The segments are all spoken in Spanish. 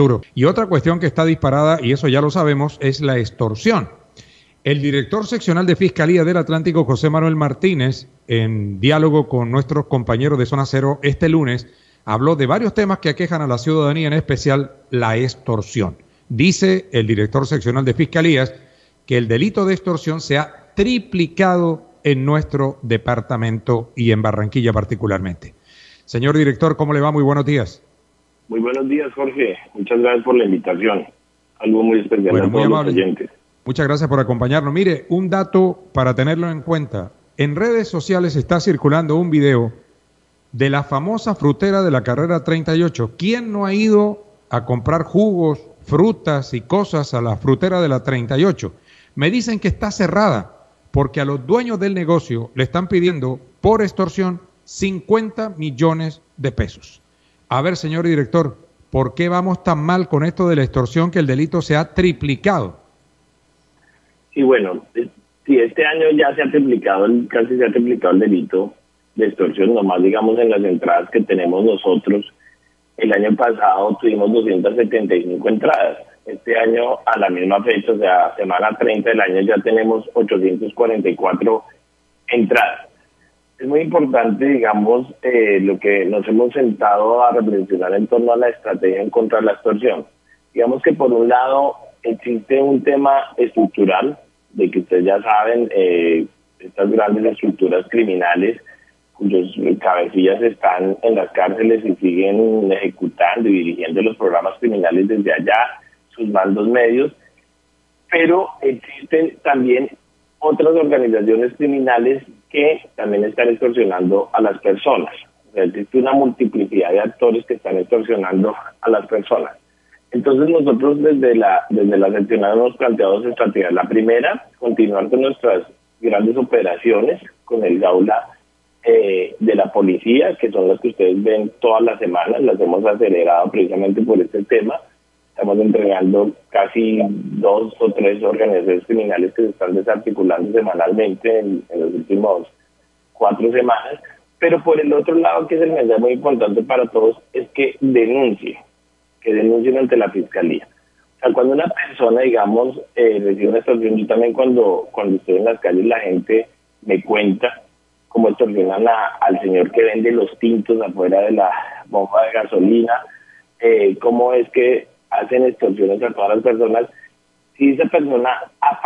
euros. Y otra cuestión que está disparada, y eso ya lo sabemos, es la extorsión. El director seccional de Fiscalía del Atlántico, José Manuel Martínez, en diálogo con nuestros compañeros de Zona Cero este lunes, habló de varios temas que aquejan a la ciudadanía, en especial la extorsión. Dice el director seccional de Fiscalías que el delito de extorsión se ha triplicado en nuestro departamento y en Barranquilla particularmente. Señor director, ¿cómo le va? Muy buenos días. Muy buenos días, Jorge. Muchas gracias por la invitación. Algo muy especial a todos los oyentes. Muchas gracias por acompañarnos. Mire, un dato para tenerlo en cuenta. En redes sociales está circulando un video de la famosa frutera de la carrera 38. ¿Quién no ha ido a comprar jugos, frutas y cosas a la frutera de la 38? Me dicen que está cerrada porque a los dueños del negocio le están pidiendo por extorsión 50 millones de pesos. A ver, señor director, ¿por qué vamos tan mal con esto de la extorsión que el delito se ha triplicado? Sí, bueno, si este año ya se ha triplicado, casi se ha triplicado el delito de extorsión, nomás digamos en las entradas que tenemos nosotros. El año pasado tuvimos 275 entradas. Este año, a la misma fecha, o sea, semana 30 del año, ya tenemos 844 entradas. Es muy importante, digamos, lo que nos hemos sentado a reflexionar en torno a la estrategia en contra de la extorsión. Digamos que por un lado existe un tema estructural, de que ustedes ya saben, estas grandes estructuras criminales cuyos cabecillas están en las cárceles y siguen ejecutando y dirigiendo los programas criminales desde allá, sus mandos medios, pero existen también otras organizaciones criminales que también están extorsionando a las personas. O sea, existe una multiplicidad de actores que están extorsionando a las personas. Entonces nosotros desde la seccional hemos planteado dos estrategias. La primera, continuar con nuestras grandes operaciones, con el Gaula de la policía, que son las que ustedes ven todas las semanas, las hemos acelerado precisamente por este tema. Estamos entregando casi 2 o 3 organizaciones criminales que se están desarticulando semanalmente en los últimos 4 semanas. Pero por el otro lado, que es el mensaje muy importante para todos, es que denuncien ante la fiscalía. O sea, cuando una persona, digamos, recibe una extorsión, yo también cuando estoy en las calles la gente me cuenta cómo extorsionan al señor que vende los tintos afuera de la bomba de gasolina, cómo es que hacen extorsiones a todas las personas. Si esa persona ha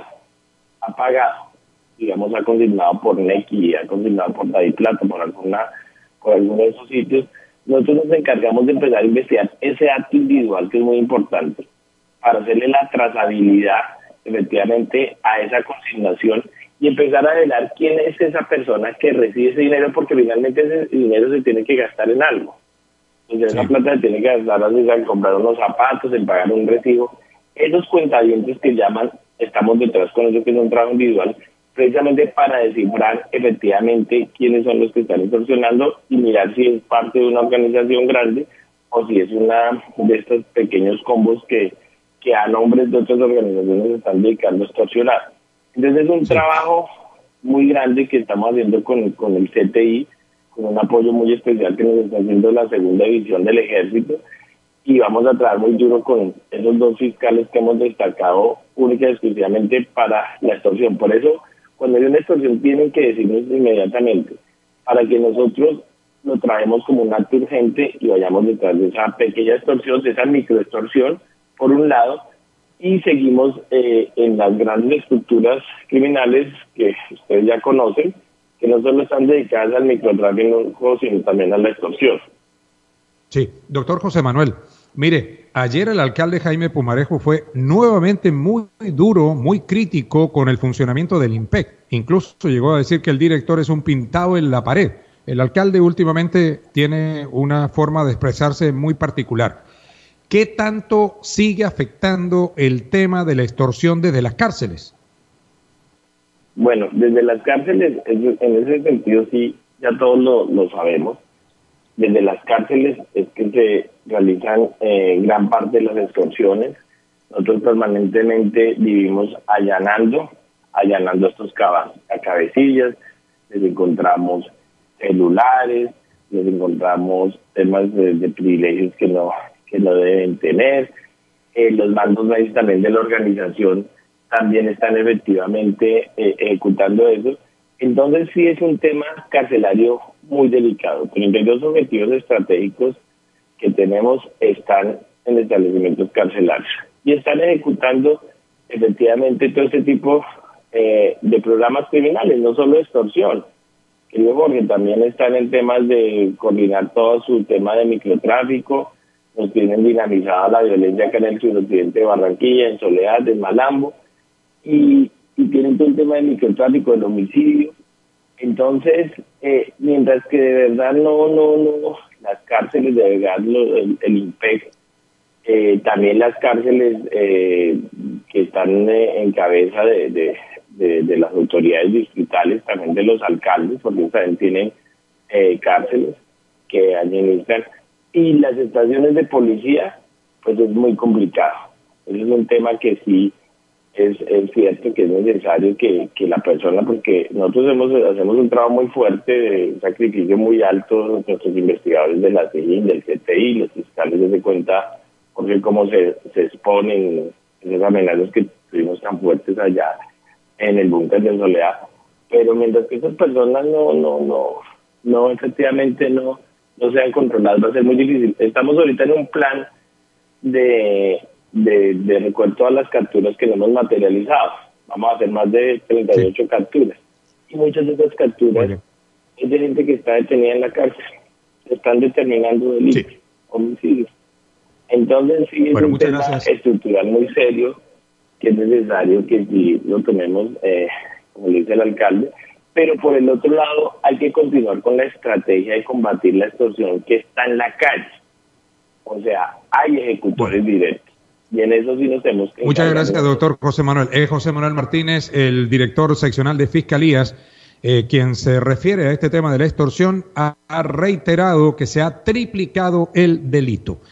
pagado, digamos, ha consignado por Nequi, ha consignado por David Plata, por alguno de esos sitios, nosotros nos encargamos de empezar a investigar ese acto individual, que es muy importante, para hacerle la trazabilidad efectivamente a esa consignación y empezar a velar quién es esa persona que recibe ese dinero, porque finalmente ese dinero se tiene que gastar en algo. Entonces esa plata se tiene que gastar en comprar unos zapatos, en pagar un recibo. Esos cuentavientes que llaman, estamos detrás con eso, que es un trabajo individual, precisamente para descifrar efectivamente quiénes son los que están extorsionando y mirar si es parte de una organización grande o si es una de estos pequeños combos que a nombres de otras organizaciones se están dedicando a extorsionar. Entonces es un trabajo muy grande que estamos haciendo con el CTI, con un apoyo muy especial que nos está haciendo la segunda división del Ejército, y vamos a trabajar muy duro con esos 2 fiscales que hemos destacado única y exclusivamente para la extorsión. Por eso, cuando hay una extorsión tienen que decirnos inmediatamente, para que nosotros lo traemos como un acto urgente y vayamos detrás de esa pequeña extorsión, de esa microextorsión, por un lado, y seguimos en las grandes estructuras criminales que ustedes ya conocen, que no solo están dedicadas al microtráfico, sino también a la extorsión. Sí, doctor José Manuel, mire, ayer el alcalde Jaime Pumarejo fue nuevamente muy duro, muy crítico con el funcionamiento del IMPEC. Incluso llegó a decir que el director es un pintado en la pared. El alcalde últimamente tiene una forma de expresarse muy particular. ¿Qué tanto sigue afectando el tema de la extorsión desde las cárceles? Bueno, desde las cárceles, en ese sentido sí, ya todos lo sabemos. Desde las cárceles es que se realizan gran parte de las extorsiones. Nosotros permanentemente vivimos allanando estos cabecillas, les encontramos celulares, les encontramos temas de privilegios que que lo deben tener. Los mandos medios también de la organización también están efectivamente ejecutando eso. Entonces sí es un tema carcelario muy delicado. 32 objetivos estratégicos que tenemos están en establecimientos carcelarios y están ejecutando efectivamente todo este tipo de programas criminales, no solo extorsión. Querido Jorge, también están en temas de coordinar todo su tema de microtráfico. Nos tienen dinamizada la violencia acá en el suroccidente de Barranquilla, en Soledad, en Malambo, y tienen todo el tema de microtráfico, del homicidio. Entonces, mientras que de verdad no las cárceles, de verdad el IMPEC, también las cárceles que están en cabeza de las autoridades distritales, también de los alcaldes, porque también tienen cárceles que administran, y las estaciones de policía, pues es muy complicado. Ese es un tema que sí es cierto que es necesario que la persona, porque nosotros hacemos un trabajo muy fuerte, de un sacrificio muy alto, nuestros investigadores de la CIGIN, del CTI, los fiscales se dan cuenta, porque cómo se exponen esas amenazas que tuvimos tan fuertes allá en el búnker de Soledad. Pero mientras que esas personas no efectivamente no sean controladas, va a ser muy difícil. Estamos ahorita en un plan de recuento todas las capturas que no hemos materializado. Vamos a hacer más de 38 capturas. Y muchas de esas capturas es de gente que está detenida en la cárcel. Están determinando delitos, homicidios. Entonces sí es un tema estructural muy serio, que es necesario que sí lo tomemos, como dice el alcalde. Pero por el otro lado hay que continuar con la estrategia de combatir la extorsión que está en la calle. O sea, hay ejecutores directos. Y en eso sí nos tenemos que... Muchas gracias, doctor José Manuel. Es José Manuel Martínez, el director seccional de Fiscalías, quien se refiere a este tema de la extorsión, ha reiterado que se ha triplicado el delito.